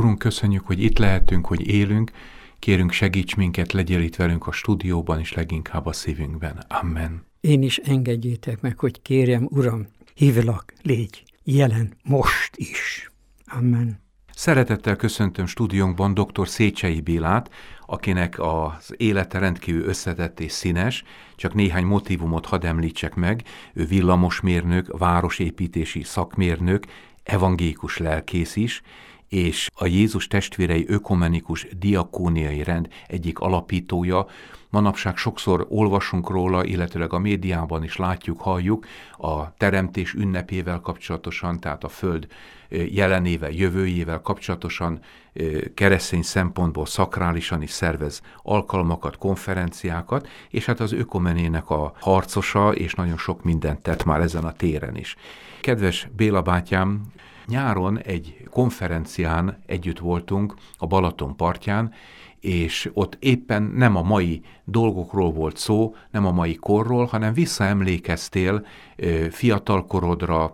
Urunk, köszönjük, hogy itt lehetünk, hogy élünk. Kérünk, segíts minket, legyél itt velünk a stúdióban, és leginkább a szívünkben. Amen. Én is engedjétek meg, hogy kérjem, Uram, hívlak, légy jelen most is. Amen. Szeretettel köszöntöm stúdiónkban dr. Széchenyi Bélát, akinek az élete rendkívül összetett és színes, csak néhány motívumot hadd említsek meg. Ő villamosmérnök, városépítési szakmérnök, evangélikus lelkész is, és a Jézus testvérei ökumenikus diakóniai rend egyik alapítója. Manapság sokszor olvasunk róla, illetőleg a médiában is látjuk, halljuk a teremtés ünnepével kapcsolatosan, tehát a Föld jelenével, jövőjével kapcsolatosan keresztény szempontból szakrálisan is szervez alkalmakat, konferenciákat, és hát az ökumenének a harcosa, és nagyon sok mindent tett már ezen a téren is. Kedves Béla bátyám, nyáron egy konferencián együtt voltunk a Balaton partján, és ott éppen nem a mai dolgokról volt szó, nem a mai korról, hanem visszaemlékeztél fiatalkorodra,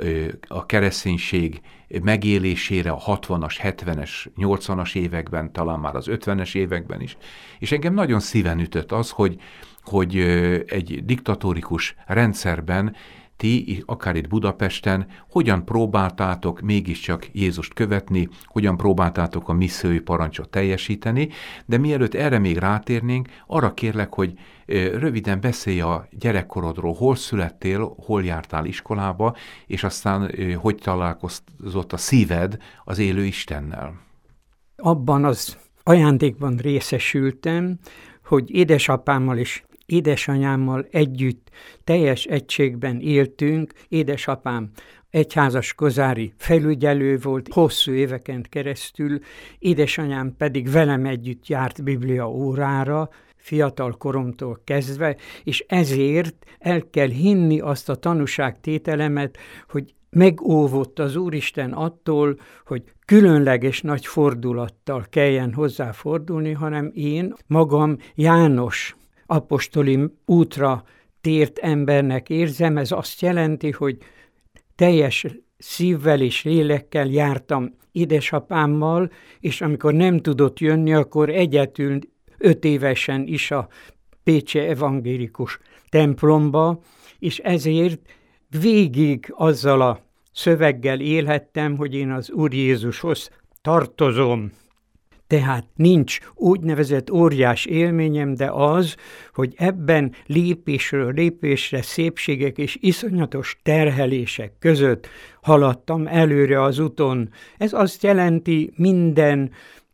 a kereszténység megélésére a 60-as, 70-es, 80-as években, talán már az 50-es években is. És engem nagyon szíven ütött az, hogy egy diktatórikus rendszerben ti, akár itt Budapesten, hogyan próbáltátok mégiscsak Jézust követni, hogyan próbáltátok a missziói parancsot teljesíteni, de mielőtt erre még rátérnénk, arra kérlek, hogy röviden beszélj a gyerekkorodról, hol születtél, hol jártál iskolába, és aztán hogy találkozott a szíved az élő Istennel. Abban az ajándékban részesültem, hogy édesapámmal és édesanyámmal együtt teljes egységben éltünk. Édesapám egyházas kozári felügyelő volt hosszú éveken keresztül, édesanyám pedig velem együtt járt Biblia órára, fiatal koromtól kezdve, és ezért el kell hinni azt a tanúságtételemet, hogy megóvott az Úristen attól, hogy különleges nagy fordulattal kelljen hozzáfordulni, hanem én magam János apostoli útra tért embernek érzem. Ez azt jelenti, hogy teljes szívvel és lélekkel jártam édesapámmal, és amikor nem tudott jönni, akkor egyedül 5 évesen is a pécsi evangélikus templomba, és ezért végig azzal a szöveggel élhettem, hogy én az Úr Jézushoz tartozom. Tehát nincs úgynevezett óriás élményem, de az, hogy ebben lépésről lépésre szépségek és iszonyatos terhelések között haladtam előre az úton. Ez azt jelenti minden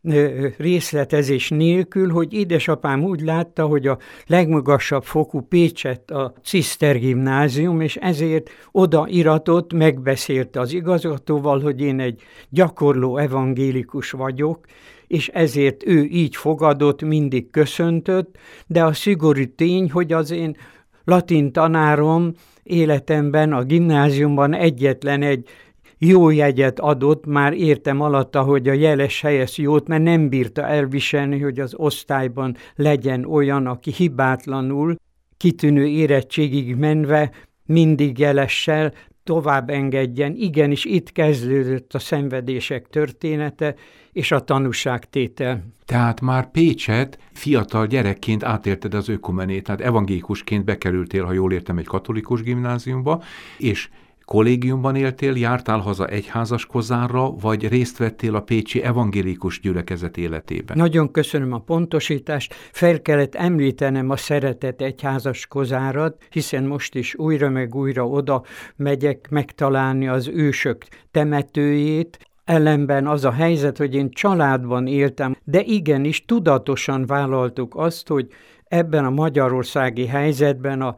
részletezés nélkül, hogy édesapám úgy látta, hogy a legmagasabb fokú Pécsett a Ciszter gimnázium, és ezért oda iratott, megbeszélte az igazgatóval, hogy én egy gyakorló evangélikus vagyok, és ezért ő így fogadott, mindig köszöntött, de a szigorú tény, hogy az én latin tanárom életemben a gimnáziumban egyetlen egy jó jegyet adott, már értem alatta, hogy a jeles helyes jót, mert nem bírta elviselni, hogy az osztályban legyen olyan, aki hibátlanul, kitűnő érettségig menve, mindig jelessel tovább engedjen. Igenis itt kezdődött a szenvedések története és a tanúságtétel. Tehát már Pécset fiatal gyerekként átélted az ökumenét, tehát evangélikusként bekerültél, ha jól értem, egy katolikus gimnáziumba, és kollégiumban éltél, jártál haza egyházas kozárra, vagy részt vettél a pécsi evangélikus gyülekezet életében? Nagyon köszönöm a pontosítást. Fel kellett említenem a szeretett egyházas kozárat, hiszen most is újra meg újra oda megyek megtalálni az ősök temetőjét. Ellenben az a helyzet, hogy én családban éltem, de igenis tudatosan vállaltuk azt, hogy ebben a magyarországi helyzetben a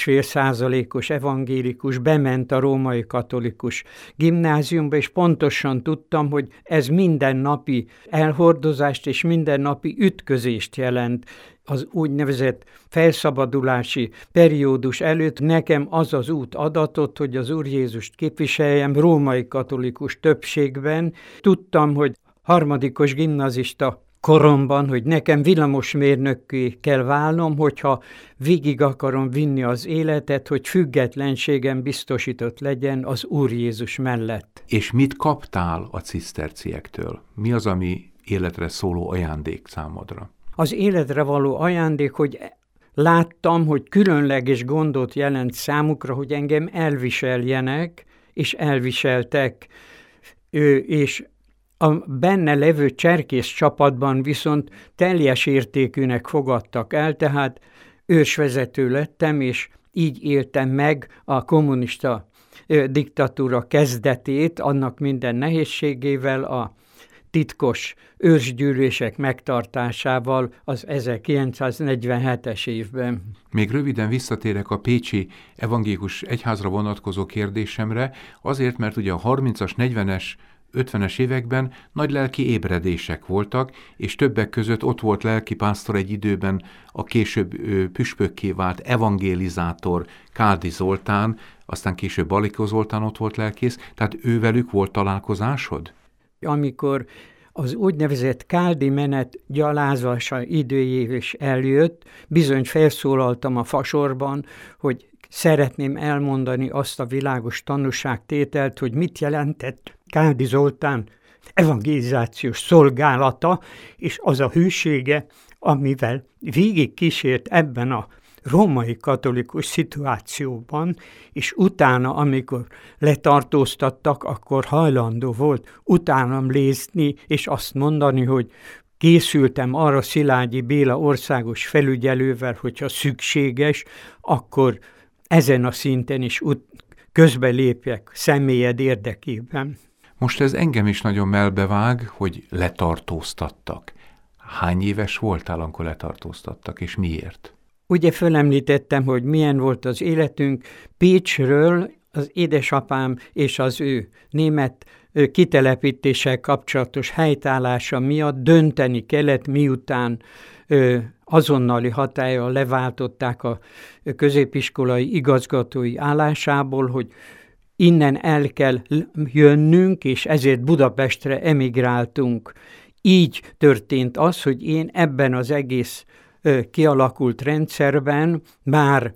1,5% evangélikus bement a római katolikus gimnáziumba, és pontosan tudtam, hogy ez mindennapi elhordozást és mindennapi ütközést jelent. Az úgynevezett felszabadulási periódus előtt nekem az az út adatott, hogy az Úr Jézust képviseljem római katolikus többségben. Tudtam, hogy harmadikos gimnazista koromban, hogy nekem villamosmérnökké kell válnom, hogyha végig akarom vinni az életet, hogy függetlenségem biztosított legyen az Úr Jézus mellett. És mit kaptál a ciszterciektől? Mi az, ami életre szóló ajándék számodra? Az életre való ajándék, hogy láttam, hogy különleges gondot jelent számukra, hogy engem elviseljenek, és elviseltek, és a benne levő cserkész csapatban viszont teljes értékűnek fogadtak el, tehát ősvezető lettem, és így éltem meg a kommunista diktatúra kezdetét, annak minden nehézségével, a titkos ősgyűlések megtartásával az 1947-es évben. Még röviden visszatérek a pécsi evangélikus egyházra vonatkozó kérdésemre, azért, mert ugye a 30-as, 40-es, 50-es években nagy lelki ébredések voltak, és többek között ott volt lelkipásztor egy időben a később püspökké vált evangélizátor Káldi Zoltán, aztán később Balikó Zoltán ott volt lelkész, tehát ővelük volt találkozásod? Amikor az úgynevezett Káldi menet gyalázása időjév is eljött, bizony felszólaltam a fasorban, hogy szeretném elmondani azt a világos tanúságtételt, hogy mit jelentett Káldi Zoltán evangelizációs szolgálata, és az a hűsége, amivel végig kísért ebben a római katolikus szituációban, és utána, amikor letartóztattak, akkor hajlandó volt utánam lészni, és azt mondani, hogy készültem arra Szilágyi Béla országos felügyelővel, hogyha szükséges, akkor ezen a szinten is közbelépjek személyed érdekében. Most ez engem is nagyon melbevág, hogy letartóztattak. Hány éves voltál, amikor letartóztattak, és miért? Ugye fölemlítettem, hogy milyen volt az életünk. Pécsről az édesapám és az ő német kitelepítéssel kapcsolatos helytállása miatt dönteni kellett, miután azonnali hatállyal leváltották a középiskolai igazgatói állásából, hogy innen el kell jönnünk, és ezért Budapestre emigráltunk. Így történt az, hogy én ebben az egész kialakult rendszerben már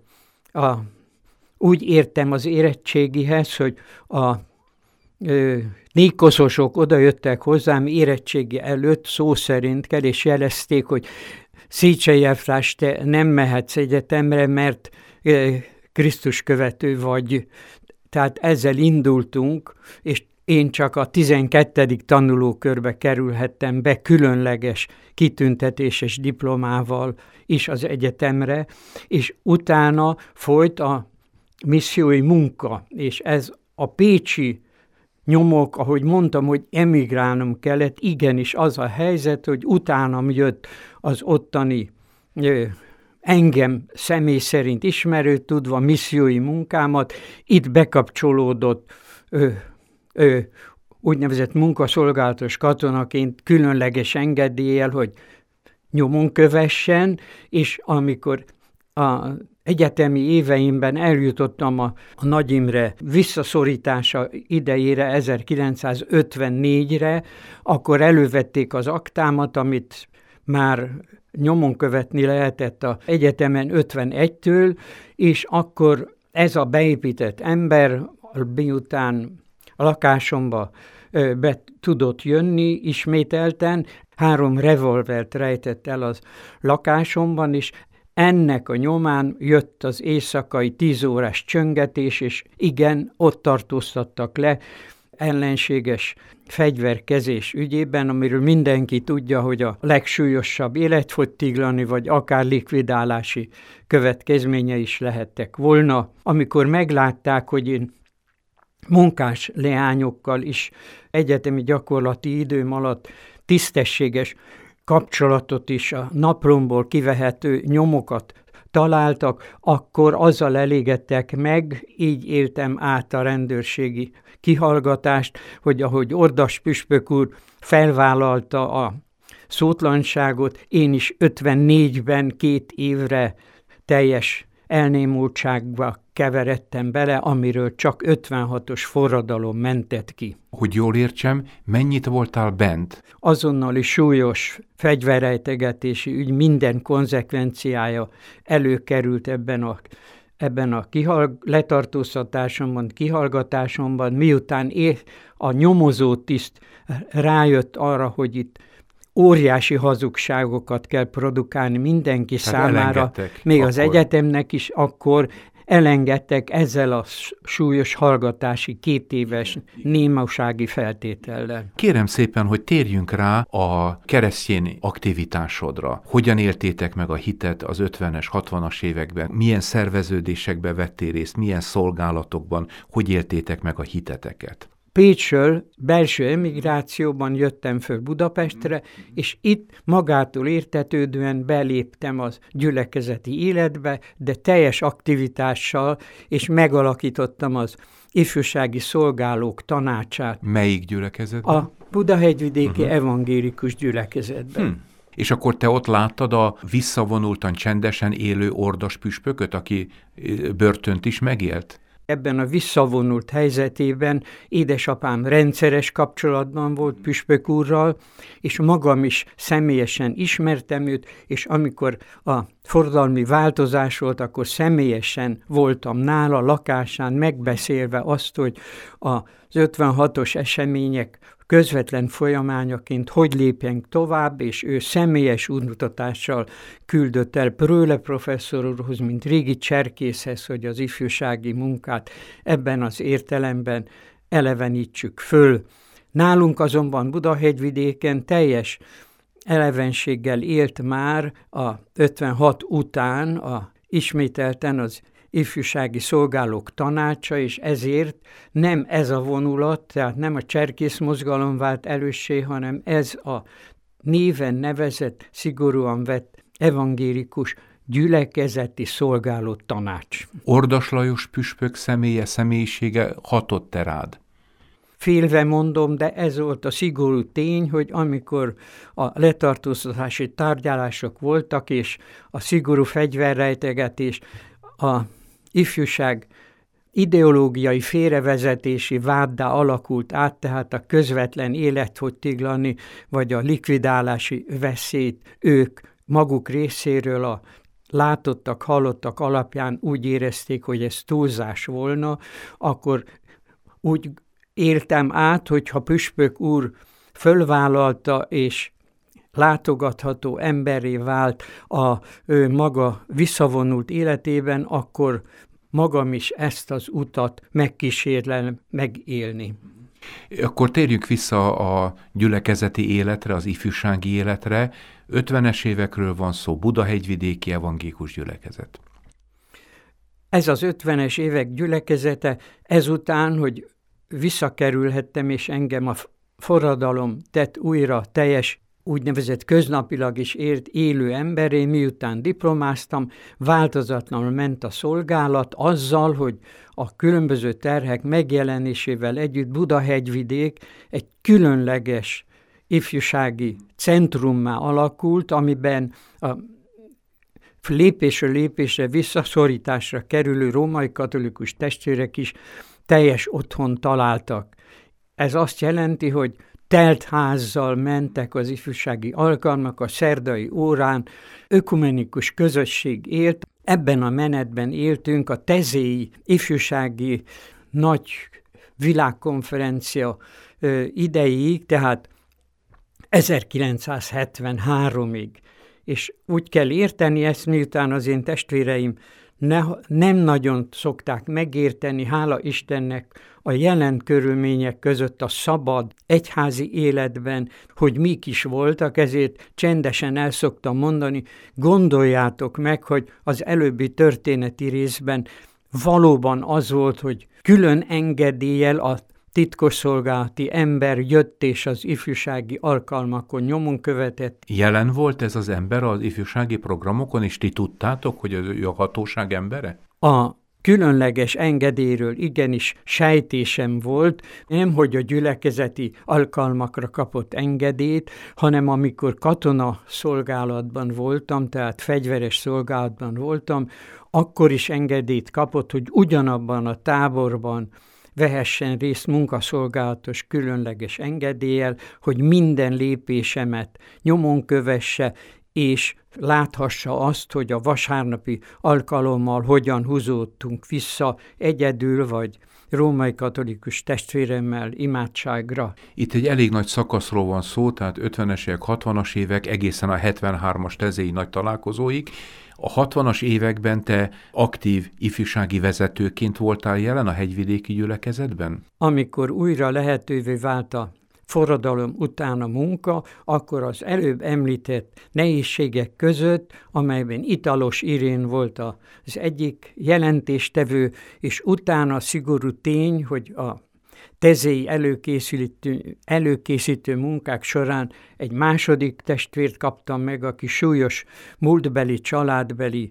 úgy értem az érettségihez, hogy a nékoszosok odajöttek hozzám érettségi előtt, szó szerint kell, és jelezték, hogy Széchenyi Efrás, te nem mehetsz egyetemre, mert Krisztus követő vagy. Tehát ezzel indultunk, és én csak a 12. tanulókörbe kerülhettem be különleges kitüntetéses diplomával is az egyetemre, és utána folyt a missziói munka, és ez a pécsi nyomok, ahogy mondtam, hogy emigrálnom kellett, igenis az a helyzet, hogy utánam jött az ottani engem személy szerint ismerő tudva missziói munkámat, itt bekapcsolódott úgynevezett munkaszolgálatos katonaként különleges engedéllyel, hogy nyomon kövessen, és amikor az egyetemi éveimben eljutottam a Nagy Imre visszaszorítása idejére, 1954-re, akkor elővették az aktámat, amit már nyomon követni lehetett az egyetemen 51-től, és akkor ez a beépített ember, miután a lakásomba be tudott jönni ismételten, 3 revolvert rejtett el az lakásomban, és ennek a nyomán jött az éjszakai 10 órás csöngetés, és igen, ott tartóztattak le ellenséges fegyverkezés ügyében, amiről mindenki tudja, hogy a legsúlyosabb életfogytiglani, vagy akár likvidálási következménye is lehettek volna. Amikor meglátták, hogy én munkás leányokkal is egyetemi gyakorlati időm alatt tisztességes kapcsolatot is, a naplomból kivehető nyomokat találtak, akkor azzal elégedtek meg, így éltem át a rendőrségi kihallgatást, hogy ahogy Ordas püspök úr felvállalta a szótlanságot, én is 54-ben 2 évre teljes elnémultságba keveredtem bele, amiről csak 56-os forradalom mentett ki. Hogy jól értsem, mennyit voltál bent? Azonnali súlyos fegyverrejtegetési ügy minden konzekvenciája előkerült ebben a letartóztatásomban, kihallgatásomban, miután a nyomozótiszt rájött arra, hogy itt óriási hazugságokat kell produkálni mindenki számára, még akkor az egyetemnek is, akkor elengedtek ezzel a súlyos hallgatási 2 éves némasági feltétellel. Kérem szépen, hogy térjünk rá a keresztény aktivitásodra. Hogyan éltétek meg a hitet az 50-es, 60-as években? Milyen szerveződésekbe vettél részt? Milyen szolgálatokban? Hogy éltétek meg a hiteteket? Pécsről belső emigrációban jöttem föl Budapestre, és itt magától értetődően beléptem az gyülekezeti életbe, de teljes aktivitással, és megalakítottam az ifjúsági szolgálók tanácsát. Melyik gyülekezetben? A Budahegyvidéki evangélikus gyülekezetben. És akkor te ott láttad a visszavonultan csendesen élő ordas püspököt, aki börtönt is megélt? Ebben a visszavonult helyzetében édesapám rendszeres kapcsolatban volt püspök úrral, és magam is személyesen ismertem őt, és amikor a forradalmi változás volt, akkor személyesen voltam nála lakásán, megbeszélve azt, hogy az 56-os események közvetlen folyamányaként hogy lépjünk tovább, és ő személyes útmutatással küldött el Pröhle professzor úrhoz, mint régi cserkészhez, hogy az ifjúsági munkát ebben az értelemben elevenítsük föl. Nálunk azonban Budahegyvidéken teljes elevenséggel élt már a 56 után ismételten az ifjúsági szolgálók tanácsa, és ezért nem ez a vonulat, tehát nem a cserkész mozgalom vált előssé, hanem ez a néven nevezett, szigorúan vett evangélikus gyülekezeti szolgáló tanács. Ordas Lajos püspök személyisége hatott rád? Félve mondom, de ez volt a szigorú tény, hogy amikor a letartóztatási tárgyalások voltak, és a szigorú fegyverrejtegetés, a ifjúság ideológiai félrevezetési váddá alakult át, tehát a közvetlen életfogytiglani vagy a likvidálási veszélyt ők maguk részéről a látottak, hallottak alapján úgy érezték, hogy ez túlzás volna, akkor úgy éltem át, hogyha püspök úr fölvállalta és látogatható emberré vált a maga visszavonult életében, akkor magam is ezt az utat megkísérlem megélni. Akkor térjünk vissza a gyülekezeti életre, az ifjúsági életre. 50-es évekről van szó, Budahegyvidéki evangélikus gyülekezet. Ez az 50-es évek gyülekezete, ezután, hogy visszakerülhettem, és engem a forradalom tett újra teljes, úgynevezett köznapilag is élő emberé, miután diplomáztam, változatlanul ment a szolgálat azzal, hogy a különböző terhek megjelenésével együtt Budahegyvidék egy különleges ifjúsági centrummá alakult, amiben a lépésről lépésre visszaszorításra kerülő római katolikus testvérek is teljes otthon találtak. Ez azt jelenti, hogy telt házzal mentek az ifjúsági alkalmak, a szerdai órán ökumenikus közösség élt. Ebben a menetben éltünk a tezéi ifjúsági nagy világkonferencia idejéig, tehát 1973-ig. És úgy kell érteni ezt, miután az én testvéreim nem nagyon szokták megérteni, hála Istennek, a jelen körülmények között a szabad egyházi életben, hogy mik is voltak, ezért csendesen el szoktam mondani, gondoljátok meg, hogy az előbbi történeti részben valóban az volt, hogy külön engedéllyel a titkosszolgálati ember jött és az ifjúsági alkalmakon nyomon követett. Jelen volt ez az ember az ifjúsági programokon, és ti tudtátok, hogy ő a hatóság embere? A különleges engedélyről igenis sejtésem volt, nem hogy a gyülekezeti alkalmakra kapott engedélyt, hanem amikor katona szolgálatban voltam, tehát fegyveres szolgálatban voltam, akkor is engedélyt kapott, hogy ugyanabban a táborban vehessen részt munkaszolgálatos különleges engedéllyel, hogy minden lépésemet nyomon kövesse, és láthassa azt, hogy a vasárnapi alkalommal hogyan húzódtunk vissza egyedül, vagy római katolikus testvéremmel imádságra. Itt egy elég nagy szakaszról van szó, tehát 50-es évek, 60-as évek, egészen a 73-as tezéi nagy találkozóig. A 60-as években te aktív ifjúsági vezetőként voltál jelen a hegyvidéki gyülekezetben? Amikor újra lehetővé vált a forradalom után a munka, akkor az előbb említett nehézségek között, amelyben Italos Irén volt az egyik jelentéstevő, és utána szigorú tény, hogy a tezéi előkészítő munkák során egy második testvért kaptam meg, aki súlyos múltbeli, családbeli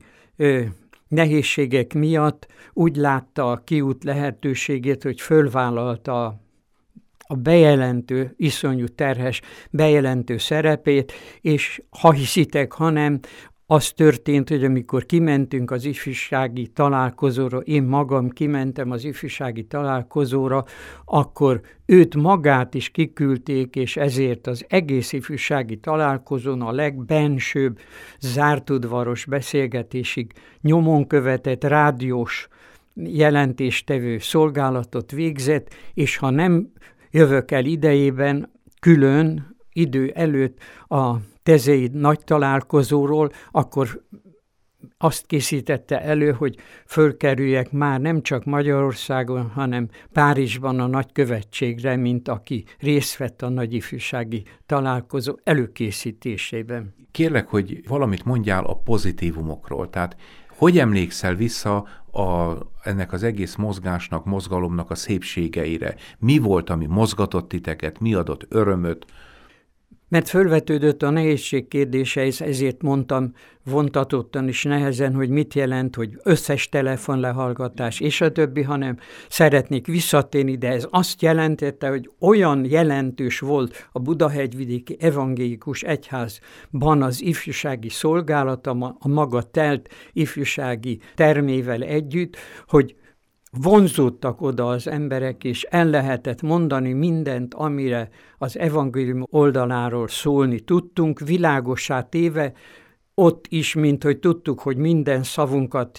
nehézségek miatt úgy látta a kiút lehetőségét, hogy fölvállalta a bejelentő, iszonyú terhes bejelentő szerepét, és ha hiszitek, ha nem, az történt, hogy amikor kimentünk az ifjúsági találkozóra, én magam kimentem az ifjúsági találkozóra, akkor őt magát is kiküldték, és ezért az egész ifjúsági találkozón a legbensőbb zártudvaros beszélgetésig nyomon követett rádiós jelentéstevő szolgálatot végzett, és ha nem jövök el idejében, külön idő előtt a tezei nagy találkozóról, akkor azt készítette elő, hogy fölkerüljek már nem csak Magyarországon, hanem Párizsban a nagykövetségre, mint aki részt vett a nagy ifjúsági találkozó előkészítésében. Kérlek, hogy valamit mondjál a pozitívumokról, tehát hogy emlékszel vissza ennek az egész mozgásnak, mozgalomnak a szépségeire? Mi volt, ami mozgatott titeket, mi adott örömöt? Mert fölvetődött a nehézség kérdése, ezért mondtam vontatottan is nehezen, hogy mit jelent, hogy összes telefonlehallgatás és a többi, hanem szeretnék visszatérni, de ez azt jelentette, hogy olyan jelentős volt a Budahegyvidéki Evangélikus Egyházban az ifjúsági szolgálata, a maga telt ifjúsági termével együtt, hogy vonzódtak oda az emberek, és el lehetett mondani mindent, amire az evangélium oldaláról szólni tudtunk, világossá téve, ott is, mint hogy tudtuk, hogy minden szavunkat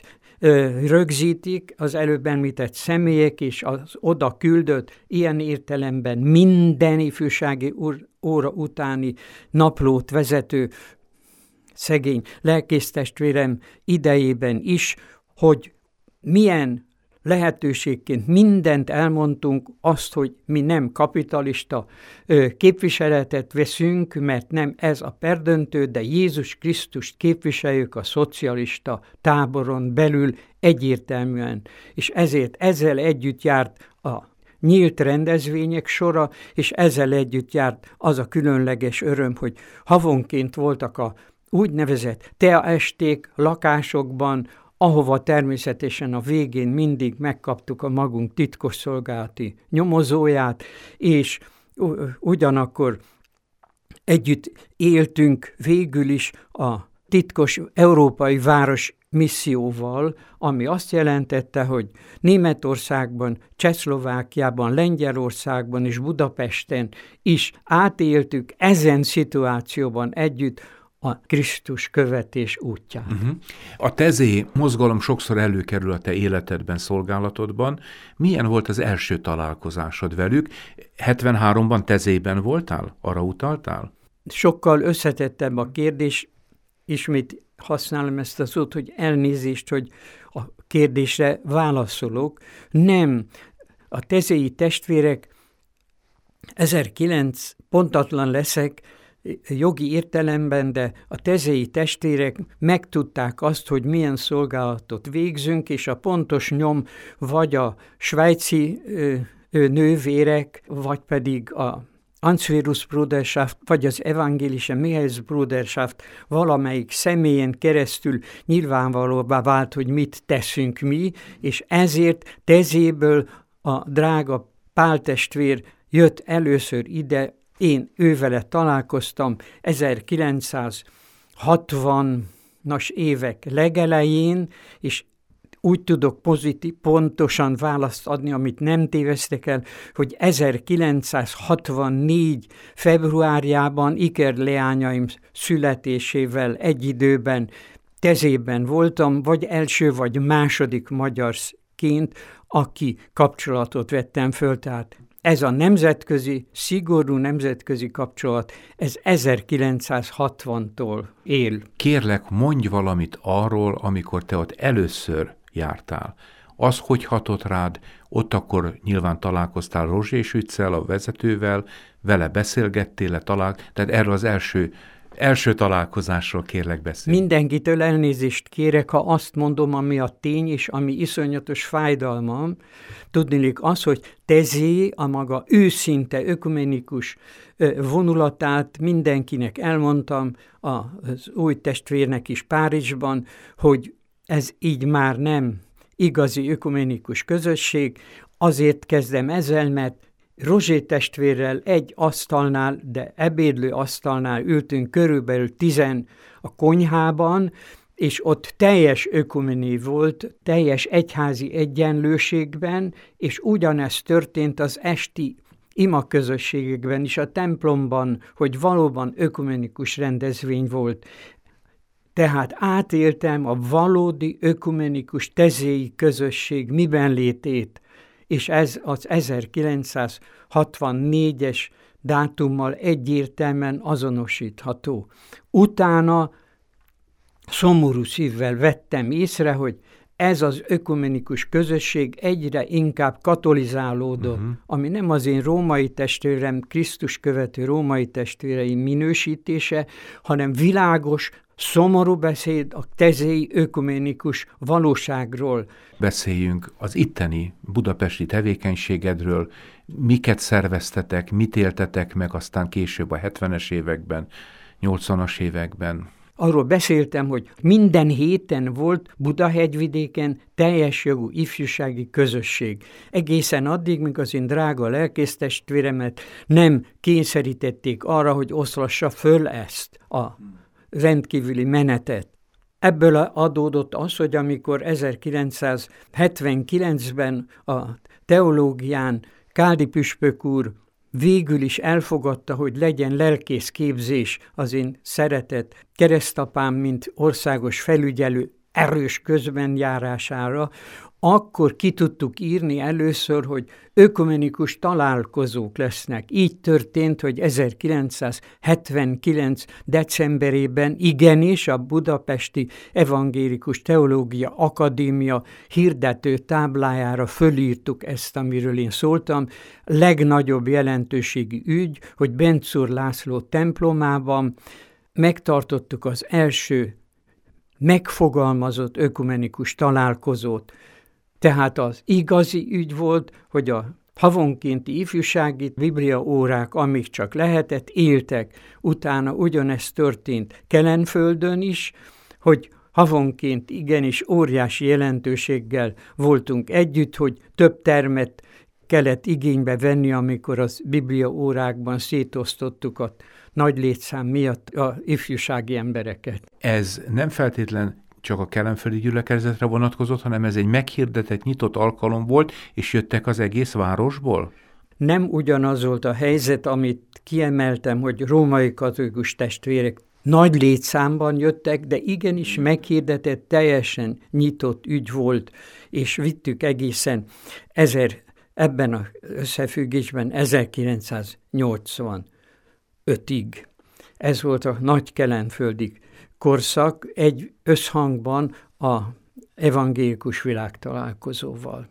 rögzítik az előbb említett személyek, és az oda küldött ilyen értelemben minden ifjúsági óra utáni naplót vezető szegény lelkésztestvérem idejében is, hogy milyen lehetőségként mindent elmondtunk, azt, hogy mi nem kapitalista képviseletet veszünk, mert nem ez a perdöntő, de Jézus Krisztust képviseljük a szocialista táboron belül egyértelműen. És ezért ezzel együtt járt a nyílt rendezvények sora, és ezzel együtt járt az a különleges öröm, hogy havonként voltak a úgynevezett teaesték lakásokban, ahova természetesen a végén mindig megkaptuk a magunk titkosszolgálati nyomozóját, és ugyanakkor együtt éltünk végül is a titkos európai város misszióval, ami azt jelentette, hogy Németországban, Csehszlovákiában, Lengyelországban és Budapesten is átéltük ezen szituációban együtt a Krisztus követés útján. A tezé mozgalom sokszor előkerül a te életedben, szolgálatodban. Milyen volt az első találkozásod velük? 73-ban tezében voltál? Arra utaltál? Sokkal összetettebb a kérdés, ismét használom ezt a szót, hogy elnézést, hogy a kérdésre válaszolok. Nem, a tezéi testvérek 1900, pontatlan leszek, jogi értelemben, de a tezéi testvérek megtudták azt, hogy milyen szolgálatot végzünk, és a pontos nyom vagy a svájci nővérek, vagy pedig Ansverus-Bruderschaft vagy az Evangelische Michaelis-Bruderschaft valamelyik személyen keresztül nyilvánvalóvá vált, hogy mit teszünk mi, és ezért Tezéből a drága Pál testvér jött először ide, én ővele találkoztam 1960-as évek legelején, és úgy tudok pontosan választ adni, amit nem téveztek el, hogy 1964. februárjában ikerleányaim születésével egy időben Tezében voltam, vagy első, vagy második magyarként, aki kapcsolatot vettem föl, tehát ez a nemzetközi, szigorú nemzetközi kapcsolat, ez 1960-tól él. Kérlek, mondj valamit arról, amikor te ott először jártál. Az, hogy hatott rád, ott akkor nyilván találkoztál Rozsés Üccel, a vezetővel, vele beszélgettél, tehát erről az első találkozásról kérlek beszélni. Mindenkitől elnézést kérek, ha azt mondom, ami a tény, és ami iszonyatos fájdalmam. Tudniillik az, hogy Tezé a maga őszinte, ökumenikus vonulatát mindenkinek elmondtam, az új testvérnek is Párizsban, hogy ez így már nem igazi ökumenikus közösség. Azért kezdem ezzel, mert Rozsé testvérrel egy asztalnál, de ebédlő asztalnál ültünk körülbelül 10 a konyhában, és ott teljes ökumeni volt, teljes egyházi egyenlőségben, és ugyanezt történt az esti imaközösségekben is, a templomban, hogy valóban ökumenikus rendezvény volt. Tehát átéltem a valódi ökumenikus tezéi közösség miben létét, és ez az 1964-es dátummal egyértelműen azonosítható. Utána szomorú szívvel vettem észre, hogy ez az ökumenikus közösség egyre inkább katolizálódott, ami nem az én római testvérem, Krisztus követő római testvéreim minősítése, hanem világos, szomorú beszéd a tezéi ökumenikus valóságról. Beszéljünk az itteni budapesti tevékenységedről, miket szerveztetek, mit éltetek meg aztán később a 70-es években, 80-as években. Arról beszéltem, hogy minden héten volt Budahegyvidéken teljes jogú ifjúsági közösség. Egészen addig, míg az én drága lelkésztestvéremet nem kényszerítették arra, hogy oszlassa föl ezt a rendkívüli menetet. Ebből adódott az, hogy amikor 1979-ben a teológián Káldi püspök úr végül is elfogadta, hogy legyen lelkészképzés az én szeretett keresztapám, mint országos felügyelő erős közbenjárására, akkor ki tudtuk írni először, hogy ökumenikus találkozók lesznek. Így történt, hogy 1979. decemberében igenis a Budapesti Evangélikus Teológia Akadémia hirdető táblájára fölírtuk ezt, amiről én szóltam. Legnagyobb jelentőségi ügy, hogy Bencúr László templomában megtartottuk az első megfogalmazott ökumenikus találkozót. Tehát az igazi ügy volt, hogy a havonkénti ifjúsági bibliaórák, amíg csak lehetett, éltek. Utána ugyanezt történt Kelenföldön is, hogy havonként igenis óriási jelentőséggel voltunk együtt, hogy több termet kellett igénybe venni, amikor az bibliaórákban szétosztottuk a nagy létszám miatt az ifjúsági embereket. Ez nem feltétlen csak a kelenföldi gyülekezetre vonatkozott, hanem ez egy meghirdetett, nyitott alkalom volt, és jöttek az egész városból? Nem ugyanaz volt a helyzet, amit kiemeltem, hogy római katolikus testvérek nagy létszámban jöttek, de igenis meghirdetett, teljesen nyitott ügy volt, és vittük egészen ebben az összefüggésben 1985-ig. Ez volt a nagy kelenföldi korszak egy összhangban a evangélikus világtalálkozóval.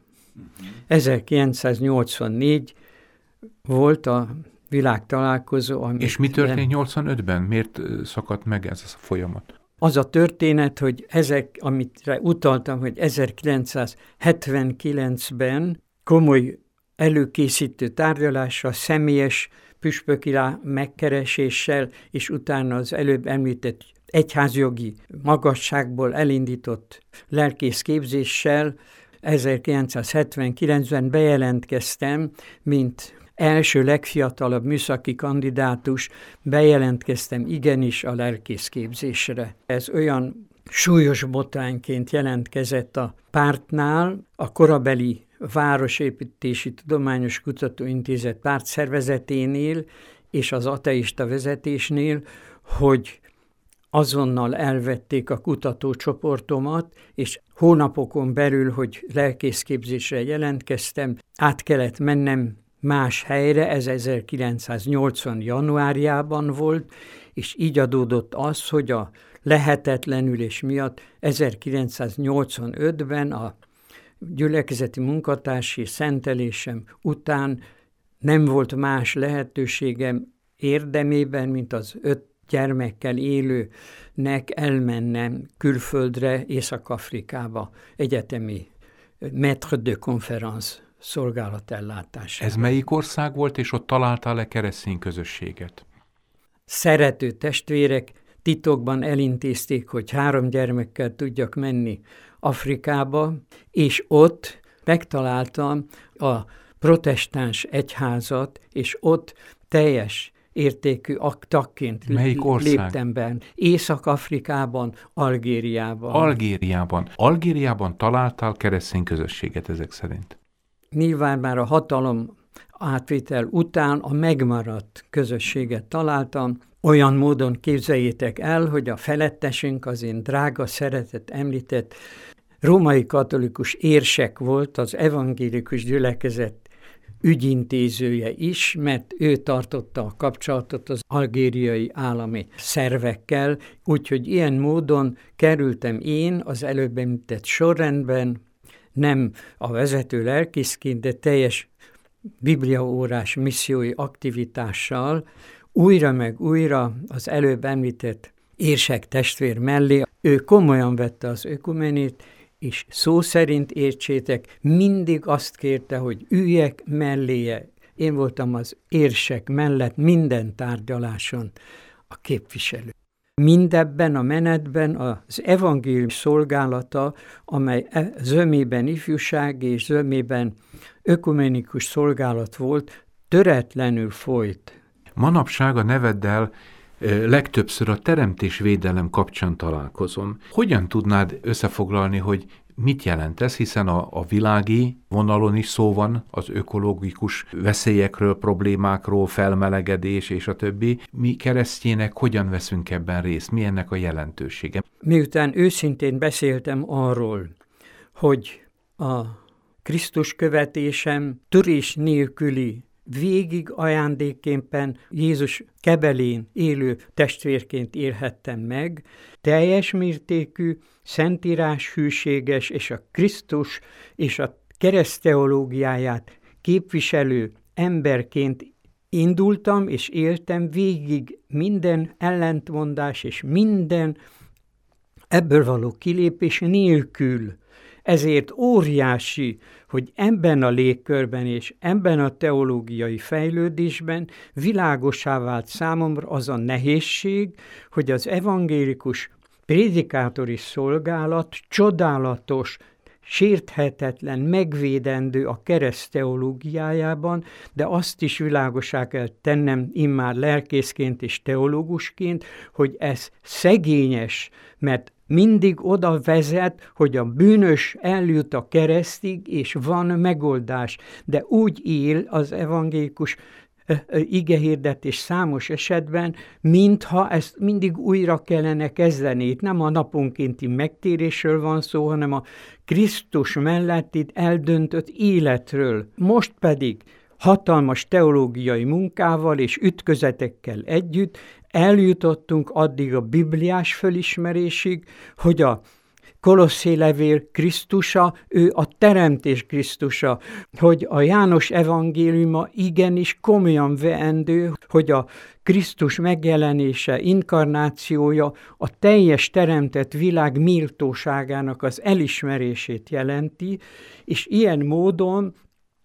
1984 volt a világtalálkozó. És mi történt 85-ben? Miért szakadt meg ez a folyamat? Az a történet, hogy amitre utaltam, hogy 1979-ben komoly előkészítő tárgyalásra, személyes püspöki megkereséssel, és utána az előbb említett egyházjogi magasságból elindított lelkészképzéssel 1979-ben bejelentkeztem, mint első legfiatalabb műszaki kandidátus, bejelentkeztem igenis a lelkészképzésre. Ez olyan súlyos botrányként jelentkezett a pártnál, a korabeli Városépítési Tudományos Kutatóintézet pártszervezeténél és az ateista vezetésnél, hogy azonnal elvették a kutatócsoportomat, és hónapokon belül, hogy lelkészképzésre jelentkeztem, át kellett mennem más helyre, ez 1980. januárjában volt, és így adódott az, hogy a lehetetlenülés miatt 1985-ben a gyülekezeti munkatársi szentelésem után nem volt más lehetőségem érdemében, mint az 5 gyermekkel élőnek elmennem külföldre, Észak-Afrikába, egyetemi maître de conférence szolgálatellátásra. Ez melyik ország volt, és ott találtál le keresztény közösséget? Szerető testvérek titokban elintézték, hogy 3 gyermekkel tudjak menni Afrikába, és ott megtaláltam a protestáns egyházat, és ott teljes értékű tagként léptem be. Észak-Afrikában, Algériában. Algériában találtál keresztény közösséget ezek szerint? Nyilván már a hatalom átvétel után a megmaradt közösséget találtam. Olyan módon képzeljétek el, hogy a felettesünk, az én drága, szeretett, említett római katolikus érsek volt, az evangélikus gyülekezet ügyintézője is, mert ő tartotta a kapcsolatot az algériai állami szervekkel, úgyhogy ilyen módon kerültem én az előbb említett sorrendben, nem a vezető lelkészként, de teljes bibliaórás missziói aktivitással, újra meg újra az előbb említett érsek testvér mellé. Ő komolyan vette az ökumenét, és szó szerint értsétek, mindig azt kérte, hogy üljek melléje. Én voltam az érsek mellett minden tárgyaláson a képviselő. Mindebben a menetben az evangélium szolgálata, amely zömében ifjúság és zömében ökumenikus szolgálat volt, töretlenül folyt. Manapság a neveddel legtöbbször a teremtésvédelem kapcsán találkozom. Hogyan tudnád összefoglalni, hogy mit jelent ez, hiszen a világi vonalon is szó van az ökológikus veszélyekről, problémákról, felmelegedés és a többi. Mi keresztjének hogyan veszünk ebben részt? Mi ennek a jelentősége? Miután őszintén beszéltem arról, hogy a Krisztus követésem törés nélküli végig ajándékképpen Jézus kebelén élő testvérként élhettem meg, teljes mértékű, szentírás hűséges és a Krisztus és a keresztteológiáját képviselő emberként indultam és éltem végig minden ellentmondás és minden ebből való kilépés nélkül. Ezért óriási, hogy ebben a légkörben és ebben a teológiai fejlődésben világossá vált számomra az a nehézség, hogy az evangélikus prédikátori szolgálat csodálatos, sérthetetlen, megvédendő a kereszt teológiájában, de azt is világossá kell tennem immár lelkészként és teológusként, hogy ez szegényes, mert mindig oda vezet, hogy a bűnös eljut a keresztig, és van megoldás. De úgy él az evangélikus igehirdetés számos esetben, mintha ezt mindig újra kellene kezdeni. Itt nem a naponkénti megtérésről van szó, hanem a Krisztus melletti eldöntött életről. Most pedig hatalmas teológiai munkával és ütközetekkel együtt eljutottunk addig a bibliás fölismerésig, hogy a Kolosszé levél Krisztusa, ő a teremtés Krisztusa, hogy a János evangéliuma igenis komolyan veendő, hogy a Krisztus megjelenése, inkarnációja a teljes teremtett világ méltóságának az elismerését jelenti, és ilyen módon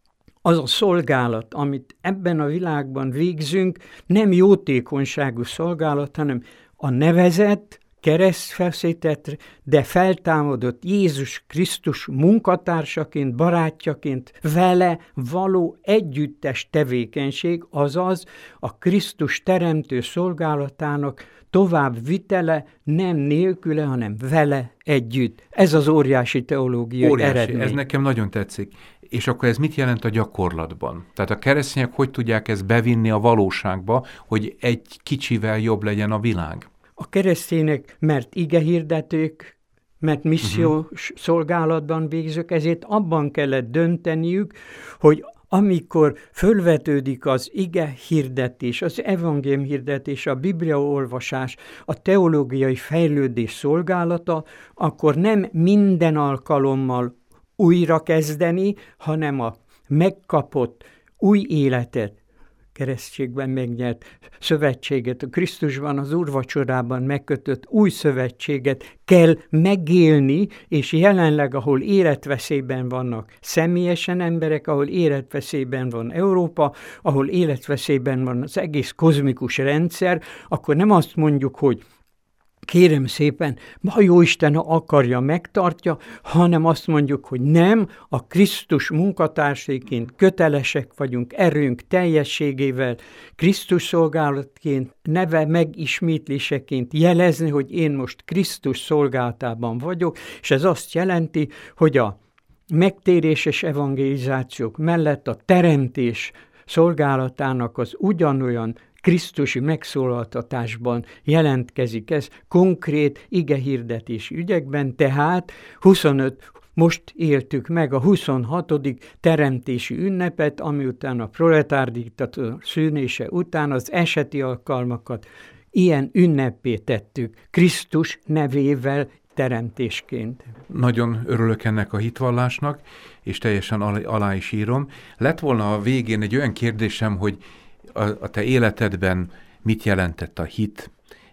az a szolgálat, amit ebben a világban végzünk, nem jótékonyságú szolgálat, hanem a nevezett, keresztfeszített, de feltámadott Jézus Krisztus munkatársaként, barátjaként vele való együttes tevékenység, azaz a Krisztus teremtő szolgálatának tovább vitele, nem nélküle, hanem vele együtt. Ez az óriási teológiai eredmény. Ez nekem nagyon tetszik. És akkor ez mit jelent a gyakorlatban? Tehát a keresztények hogy tudják ezt bevinni a valóságba, hogy egy kicsivel jobb legyen a világ? A keresztények, mert igehirdetők, mert missziós szolgálatban végzők, ezért abban kellett dönteniük, hogy amikor fölvetődik az ige hirdetés, az evangélium hirdetés, a Biblia olvasás, a teológiai fejlődés szolgálata, akkor nem minden alkalommal újra kezdeni, hanem a megkapott új életet, keresztségben megnyert szövetséget, a Krisztusban, az úrvacsorában megkötött új szövetséget kell megélni, és jelenleg, ahol életveszélyben vannak személyesen emberek, ahol életveszélyben van Európa, ahol életveszélyben van az egész kozmikus rendszer, akkor nem azt mondjuk, hogy kérem szépen, a Jóisten, ha akarja, megtartja, hanem azt mondjuk, hogy nem, a Krisztus munkatársaiként kötelesek vagyunk erőnk teljességével, Krisztus szolgálatként, neve megismétléseként jelezni, hogy én most Krisztus szolgálatában vagyok, és ez azt jelenti, hogy a megtéréses evangelizációk mellett a teremtés szolgálatának az ugyanolyan krisztusi megszólaltatásban jelentkezik ez konkrét igehirdetési ügyekben, tehát 25, most éltük meg a 26. teremtési ünnepet, ami után a proletárdiktatúra szűnése után az eseti alkalmakat ilyen ünnepé tettük, Krisztus nevével teremtésként. Nagyon örülök ennek a hitvallásnak, és teljesen alá is írom. Lett volna a végén egy olyan kérdésem, hogy a te életedben mit jelentett a hit,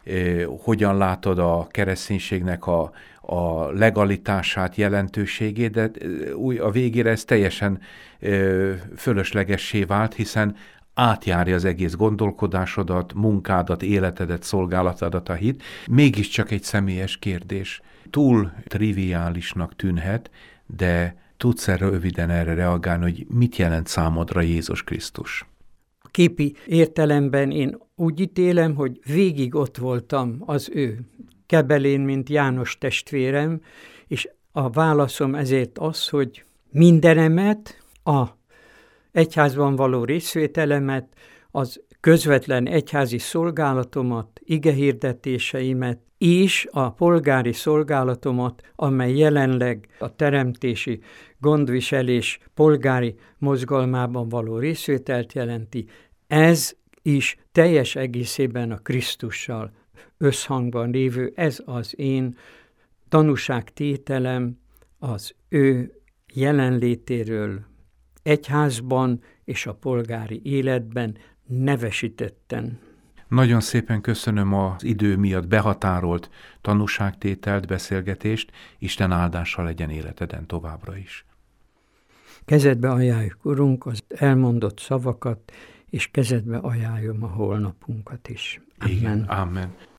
hogyan látod a kereszténységnek a legalitását, jelentőségét, de a végére ez teljesen fölöslegessé vált, hiszen átjárja az egész gondolkodásodat, munkádat, életedet, szolgálatodat a hit. Mégiscsak egy személyes kérdés. Túl triviálisnak tűnhet, de tudsz röviden erre reagálni, hogy mit jelent számodra Jézus Krisztus? Képi értelemben én úgy ítélem, hogy végig ott voltam az ő kebelén, mint János testvérem, és a válaszom ezért az, hogy mindenemet, a egyházban való részvételemet, az közvetlen egyházi szolgálatomat, igehirdetéseimet és a polgári szolgálatomat, amely jelenleg a teremtési gondviselés polgári mozgalmában való részvételt jelenti, ez is teljes egészében a Krisztussal összhangban lévő, ez az én tanúságtételem az ő jelenlétéről egyházban és a polgári életben nevesítetten. Nagyon szépen köszönöm az idő miatt behatárolt tanúságtételt, beszélgetést. Isten áldása legyen életeden továbbra is. Kezedbe ajánljuk, Urunk, az elmondott szavakat, és kezedbe ajánlom a holnapunkat is. Amen. Igen, amen.